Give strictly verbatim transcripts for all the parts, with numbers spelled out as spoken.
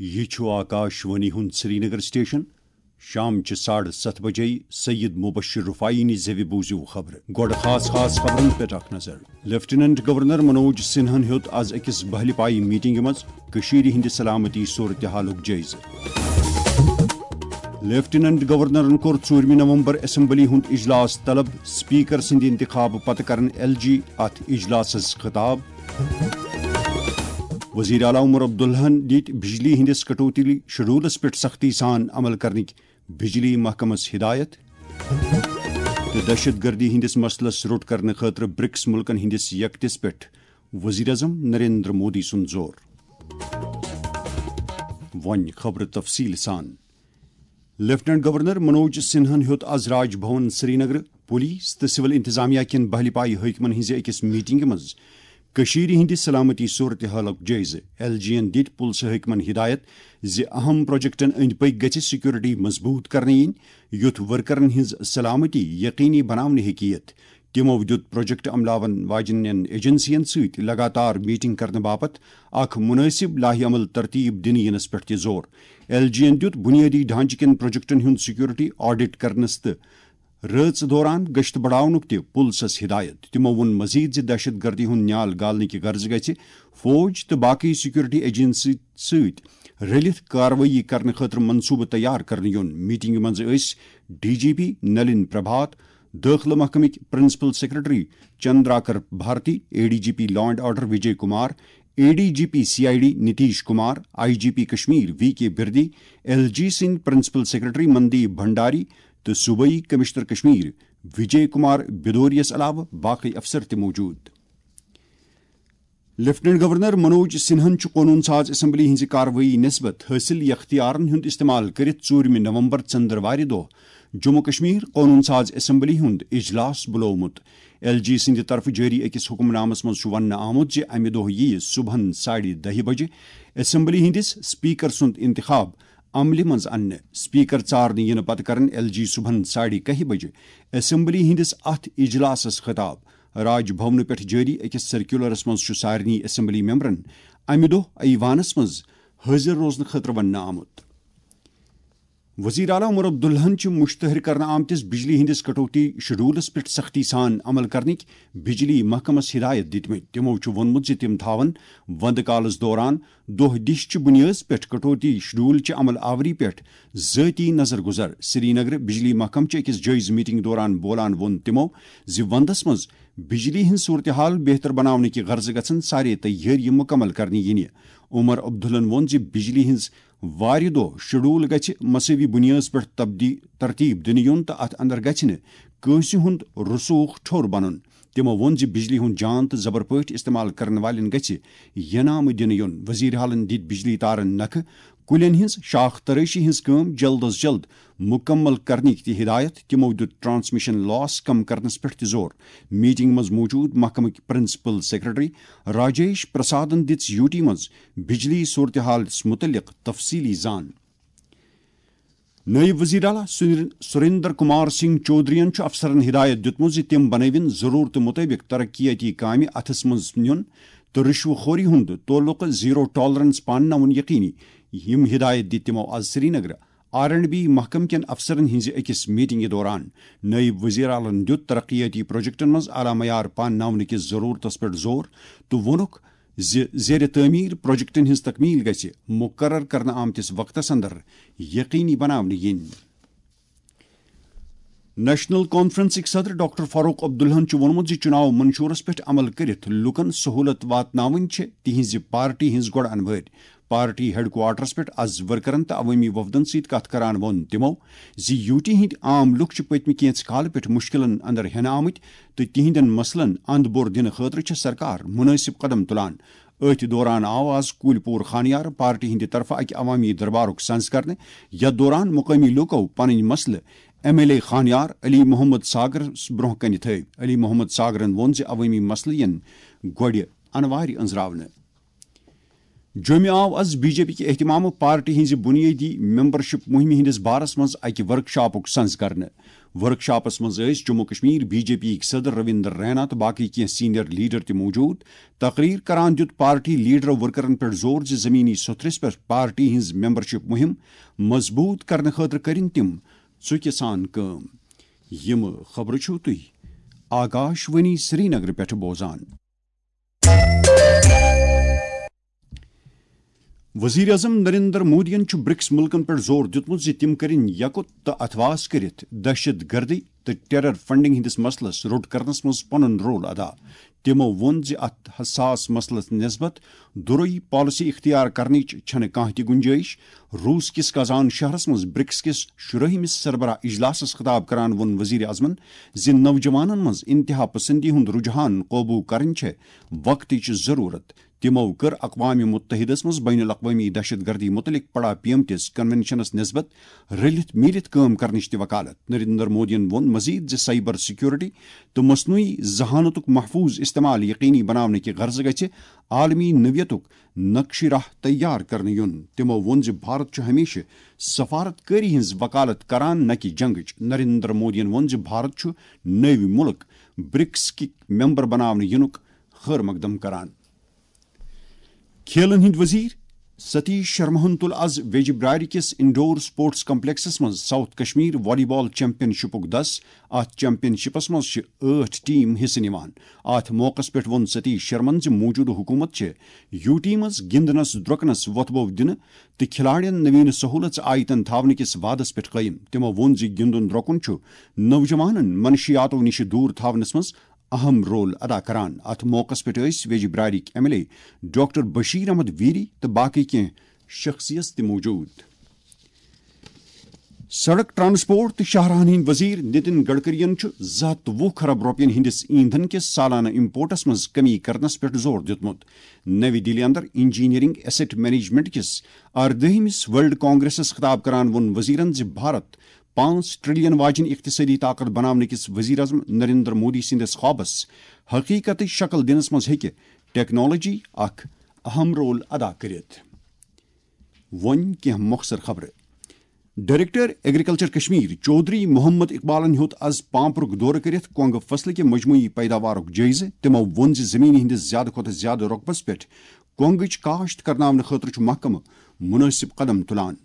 یہ چھو آکاشوانی ہند سری نگر سٹیشن شام چہ ساڑھ ست بجے سید مبشر رفائی نی زوی بوزیو خبر گوڑ خاص خاص خبرن پہ اخ نظر لیفٹیننٹ گورنر منوج سنہن ہیوت آز اکس بہل پائی میٹنگ مز کشیر ہند سلامتی صورتحالک جائزہ لیفٹیننٹ گورنرن کور ژوٗرمہِ نومبر اسمبلی ہند اجلاس طلب سپیکر سند انتخاب پتہ کرن ایل جی ات اجلاسس خطاب وزیر اعلیٰ عمر عبداللہن دت بجلی ہندس کٹوتی شیڈولس پہ سختی سان عمل کرنک بجلی محکمس ہدایت تو دہشت گردی ہندس مسلس روٹ کرنے خاطر برکس ملکن ہندس یکتس پہ وزیر اعظم نریندر مودی سن زور ون خبر تفصیل سان لیفٹیننٹ گورنر منوج سنہن ہیوت آز راج بھون سری نگر پولیس تو سول انتظامیہ کن بہل پائی حکمن ہز اکس میٹنگ مز کشیر ہندس سلامتی صورتحالک جائزہ ایل جی این دت پلسہ حکمن ہدایت زِ اہم پروجیکٹن اند پک گژھِ سیکورٹی مضبوط کرنے ین یُتھ ورکرن ہنز سلامتی یقینی بناونہ ہیکہ یتھ تمو دت پروجیکٹ عملاون واجنین ایجنسین ست لگاتار میٹنگ کرنے باپت اخ مناسب لاہ عمل ترتیب دن ینس پہ تہ زور ایل جی این دت بنیادی ڈھانچہ کن پروجیکٹن ہند سیکورٹی آڈٹ کرنس تو رٲژ دوران گشت بڑاونک تہ پلسس ہدایت تمو وون مزید زِ دہشت گردی ہند نیال گالنک غرض گژھِ فوج تو باقی سیکورٹی ایجنسی ست رلتھ کاروٲیی کرنے خاطر منصوبہ تیار کرنے یون میٹنگ مز ٲسۍ ڈی جی پی نلن پربھات داخلہ محکمک principal secretary Chandrakar Bharti A D G P law and order Vijay Kumar A D G P C I D Nitish Kumar I G P Kashmir V K Birdi L G سند پرنسپل سیکرٹری مندیپ بھنڈاری تو صوبائی کمشنر کشمیر وجے کمار بدوریس علاوہ باقی افسر تہ موجود لیفٹیننٹ گورنر منوج سنہن قانون ساز اسمبلی ہنز کاروٲیی نسبت حاصل اختیارن ہند استعمال کرت ژوٗرمہِ نومبر ژندروارِ دۄہ جموں کشمیر قانون ساز اسمبلی ہند اجلاس بلومت ایل جی سند طرف جاری اکس حکم نامس مز وننہٕ آمت زِ امہ دۄہ ییہِ صبحن ساڑِ دہہِ بجہ اسمبلی ہندس سپیکر سند انتخاب عملہِ منز اننہٕ سپیکر ژارنہٕ ینہٕ پتہٕ کرن ایل جی صبحن ساڑِ کہہِ بجہ اسمبلی ہندس اتھ اجلاسس خطاب راج بھون پہ جاری اکس سرکولرس مز سارنی اسمبلی ممبرن امہ دۄہ ایوانس مز حاضر روزنہٕ خاطرٕ وننہٕ آمت وزیر اعلیٰ عمر عبداللہن مشتہر کرنے آمتس بجلی ہندس کٹوتی شیڈولس پہ سختی سان عمل کرنک بجلی محکمس ہدایت دتمت تمو وونمت زِ تم تھاون وند کالس دوران دہ دش چہ بنیاد پہ کٹوتی شیڈول چہ عمل آوری پہ ذاتی نظر گزر سری نگر بجلی محکم چہ اکس جائز میٹنگ دوران بولان وون تمو زِ وندس مز بجلی ہند صورتحال بہتر بناونہ کہ غرض گژھن سارے تیاری مکمل کرنے ینہ عمر عبداللہن وون زِ بجلی ہنز وارِ دۄہ شیڈول گژھِ مساوی بنیاد پہ ترتیب دنہٕ یُن تہٕ اتھ اندر گژھِ نہٕ کٲنٛسہِ ہُنٛد رسوخ ٹھوٚر بنُن تمو وون زِ بجلی ہُنٛد جان تہٕ زبر پٲٹھۍ استعمال کرن والٮ۪ن گژھِ ینامہٕ دنہٕ یُن وزیر اعلیٰ دِتۍ بجلی تارن نکھٕ کُلٮ۪ن ہٕنٛز شاخ ترٲشی ہٕنٛز کٲم جلد از جلد مکمل کرنٕکۍ تہِ ہدایت تمو دیُت ٹرانسمیشن لاس کم کرنس پٮ۪ٹھ تہِ زور میٹنگ منٛز موجود محکمٕکۍ پرنسپل سیکرٹری راجیش پرسادن دِژ یوٗٹی منٛز بجلی صورتحالس متعلق تفصیلی زان نائب وزیر اعلیٰ سریندر کمار سنگھ چودھرین افسرن ہدایت دتمت زِ تم بنٲوِن ضروٗرتہٕ مُطٲبِق ترقیاتی کامہِ اتھس منٛز نیُن تہٕ رشوٕ خوری ہُنٛد تعلق زیٖرو ٹالرنس پانناوُن یقینی یم ہدایت دِتۍ تمو آز Srinagar R and B محکم کٮ۪ن افسرن ہٕنٛزِ أکِس میٹنگہِ دوران نائب وزیر اعلیٰ دِیُت ترقیاتی پروجیکٹن منٛز اعلیٰ معیار پانناونہٕ کِس ضروٗرتس پٮ۪ٹھ زور تہٕ ووٚنُکھ زِ زیر تعمیٖر پروجیکٹن ہٕنٛز تکمیل گژھِ مقرر کرنہٕ آمتس وقتس اندر یقینی بناونہٕ یِنۍ نیشنل کانفرنسٕکۍ صدر ڈاکٹر فاروق عبداللہن ووٚنمُت زِ چُناو منشورس پٮ۪ٹھ عمل کٔرِتھ لُکن سہوٗلت واتناوٕنۍ چھِ تِہنٛزِ پارٹی ہٕنٛز گۄڈٕ انوٲرۍ پارٹی ہیڈ کوارٹرس پٮ۪ٹھ آز ورکرن تہٕ عوٲمی وفدن سۭتۍ کتھ کران ووٚن تِمو زِ یوٗٹی ہٕنٛدۍ عام لُکھ چھِ پٔتمہِ کینٛژِ کالہٕ پٮ۪ٹھ مُشکلن اندر ہٮ۪نہٕ آمٕتۍ تہٕ تِہنٛدٮ۪ن مسلن اند بور دِنہٕ خٲطرٕ چھےٚ سرکار مُنٲسِب قدم تُلان أتھۍ دوران آو آز کوٗلۍ پوٗر خانیار پارٹی ہٕنٛدِ طرفہٕ اکہِ عوامی دربارُک سنز کرنہٕ یتھ دوران مقٲمی لوٗکو پنٕنۍ مسلہٕ M L A Khanyar Ali Mohammad ساگرس برونٛہہ کنہِ تھٲوۍ علی محمد ساگرن ووٚن زِ عوٲمی مسلہٕ یِن گۄڈٕ انوارِ أنٛزراونہٕ جوٚمہِ آو آز بی جے پی کہِ احتمام پارٹی ہٕنٛزِ بُنیٲدی ممبرشپ مُہمہِ ہٕنٛدِس بارس منٛز اکہِ ورک شاپُک سنز کرنہٕ ورکشاپس مز Jammu Kashmir B J P صدر رویندر رینا تو باقی کی سینئر لیڈر تہ موجود تقریر کران دیت پارٹی لیڈر ورکرن پہ زور زمینی ستھرس پہ پارٹی ہز ممبرشپ مہم مضبوط کرنے خاطر کرن تم ژکہ سان کام یم خبر چھو تھی آکاش وانی سری نگر پہ بوزان وزیر اعظم نریندر مودین برکس ملکن پہ زور دیتمت زِ تم کرن یکت تو اتواس کرت دہشت گردی تو ٹیرر فنڈنگ ہندس مسلس روٹ کرنس مز پن رول ادا تمو وون زِ ات حساس مسلس نسبت دروئی پالسی اختیار کرنچ چھن کانہ تہ گنجائش روس کس کازان شہرس مز برکس کس شرہمس سربراہ اجلاسس خطاب کران ون وزیر اعظمن زِ نوجوانن مز انتہا پسندی ہند رجحان قوبو کرن چھ وقتچ ضرورت تمو کر اقوام متحدس مز بین الاقوامی دہشت گردی متعلق پڑا پیمتس کنونشنس نسبت رلت میلت کام کرنچ تہ وکالت نریندر مودین وون مزید زِ سائبر سیکورٹی تو مصنوعی ذہانتک محفوظ استعمال یقینی بنانے کی غرض گژھِ عالمی نویتک نقش راہ تیار کرنے یون تمو وون زِ بھارت چھ ہمیشہ سفارت کاری ہنز وکالت کران نہ کہ جنگچ نریندر مودین وون زِ بھارت چھ نو ملک برکس کی ممبر بنانے ینک خیر مقدم کران کھیلن ہند وزیر ستیش شرما تل آز ویجبراری کس انڈور سپورٹس کمپلیکسس مز ساؤتھ کشمیر والی بال چیمپئن شپک دس ات چیمپئن شپس مز ٲٹھ ٹیم حصہ نوان ات موقع پہ وون ستیش شرمن زِ موجودہ حکومت یو ٹی مز گندنس درکنس وتبو دن تو کھلاڑین نوین سہولت آیتن تھاون کس وعدس پہ قائم تمو وون زِ گندن درکن نوجوانن منشیاتو نش دور تھاونس مز اہم رول ادا کران ات موقع پہ Bijbehara M L A doctor Bashir Ahmad Veeri تو باقی کی شخصیت تہ موجود سڑک ٹرانسپورٹ تو شاہراہن ہند وزیر نتن گڈکرین زٕ ہتھ تہٕ وُہ خرب روپین ہندس ایندھن کس سالانہ امپورٹس مز کمی کرنس پہ زور دیتمت نوی دلی اندر انجینئرنگ ایسٹ مینجمنٹ کس اردہمس ورلڈ کانگریسس خطاب کران وون وزیرن زِ بھارت پانچ ٹریلین واجن اقتصادی طاقت بنانے کس وزیر اعظم نریندر مودی سندس خوابس حقیقت شکل دنس مز ہیکہ ٹیکنالوجی اخ اہم رول ادا کرت ون کی مختصر خبر ڈائریکٹر ایگریکلچر کشمیر چودھری محمد اقبالن ہیوت آز پامپرک دورہ کرت کونگ فصل کے مجموعی پیداوارک جائزہ تمو وون زِ زمین ہندس زیادہ کھت زیادہ رقبس پہ کونگچ کاشت کرناونہ خاطر محکمہ مناسب قدم تلان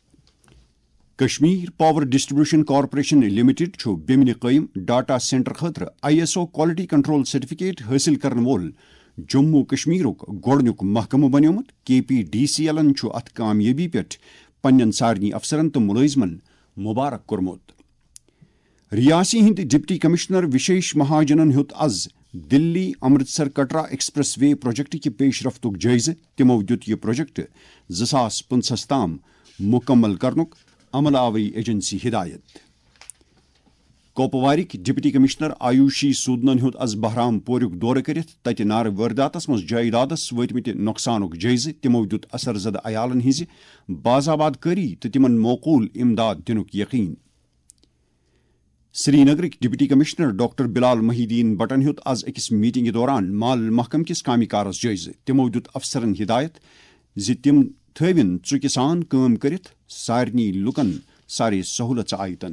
Kashmir power distribution corporation limited چھو بیمن قائم ڈاٹا سینٹر خاطر I S O quality control certificate حاصل کرن وول جموں کشمیرک گۄڈنیُک محکمہ بنیومت کے پی ڈی سی ایلن چھو ات کامیابی پہ پنن سارنی افسرن تو ملازمن مبارک کورمت ریاسی ہند ڈپٹی کمشنر وشیش مہاجنن ہیوت آز Delhi Amritsar Katra expressway project کی پیش رفتک جائزہ تمو دیت یہ پروجیکٹ زٕ ساس پنژہس تام مکمل کرنک عمل آوری ایجنسی ہدایت کوپوارک ڈپٹی کمشنر آیوشی سودنن ہیوت از بہرام پورک دورہ کرت تتہ نار وارداتس مز جائیدادس وٲتمٕتہِ نۄقصانُک جٲیزٕ تمو دیُت اثر زدہ عیالن ہٕنزِ بازآباد کٲری تہٕ تمن موقوٗل امداد دِنُک یقین سری نگرک deputy commissioner doctor Bilal Mohiuddin بٹن ہیوت آز أکِس میٹنگہِ دوران مال محکم کس کامہِ کارس جٲیزٕ تمو دیُت افسرن ہدایت زِ تم تھٲوِن ژُکہِ سان کٲم کٔرِتھ سارنی لُکن سارے سہولت آیتن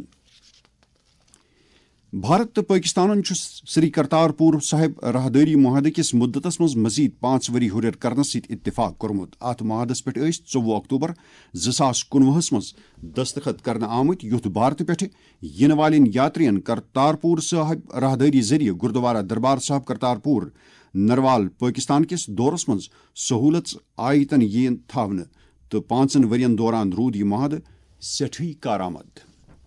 بھارت تو پاکستانن سری کرتارپور صاحب راہداری معاہدہ کس مدتس مز مزید پانچ وری ہُریر کرنس ست اتفاق کورمت ات معاہدس پہ ژوٚوُہ اکتوبر زٕ ساس کُنوُہس مز دستخط کرنے آمت یُتھ بھارت پہ ین والن یاترین کرتارپور صاحب راہداری ذریعہ گردوارہ دربار صاحب کرتارپور نروال پاکستان کس دورس مز سہولت آیتن ین تھاونہ تو پانچن ورین دوران رود یہ معاہدہ سٹھٕے کارآمد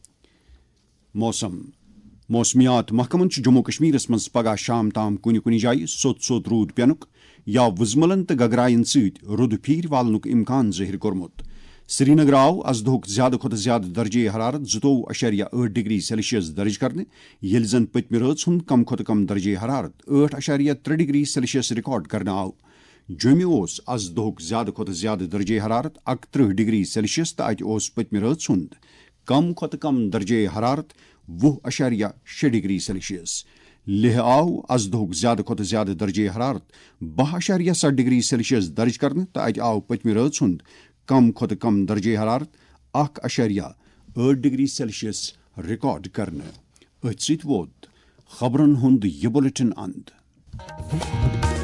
موسم موسمیات محکمن جموں کشمیرس مز پگہ شام تام کُنہِ کُنہِ جایہِ سوٚت سوٚت روٗد پینُک یا وُزملن تہٕ گگرایَن سۭتۍ رُدٕ پھیٖرۍ والنُک اِمکان ظٲہِر کوٚرمُت سری نگر آو از دۄہُک زیادٕ کھۄتہٕ زیادٕ درجے حرارت زٕتووُہ اشاریہ ٲٹھ ڈگری سیلسیس درج کرنہٕ ییٚلہِ زن پٔتمہِ رٲژ ہُنٛد کم کھۄتہٕ کم درجے حرارت ٲٹھ اشاریہ ترٛےٚ ڈگری سیلسیس رِکارڈ کرنہٕ آو جوٚمہِ اوس از دۄہُک زیادٕ کھۄتہٕ زیادٕ درجے حرارت اکترٕہ ڈگری سیلسیس تہٕ اتہِ اوس پٔتمہِ رٲژ ہُنٛد کم کھۄتہٕ کم درجے حرارت وُہ اشاریہ شےٚ ڈگری سیلسیس لیہ آو از دۄہُک زیادٕ کھۄتہٕ زیادٕ درجے حرارت باہ اشاریہ سَتھ ڈگری سیلسیس درج کرنہٕ تہٕ اتہِ آو پٔتمہِ رٲژ ہُنٛد کم کھۄتہٕ کم درجے حرارت اکھ اشاریہ ٲٹھ ڈگری سیلسیس ریکارڈ کرنے. أتھۍ سۭتۍ ووت خبرن ہُنٛد یہِ بُلیٹن اند.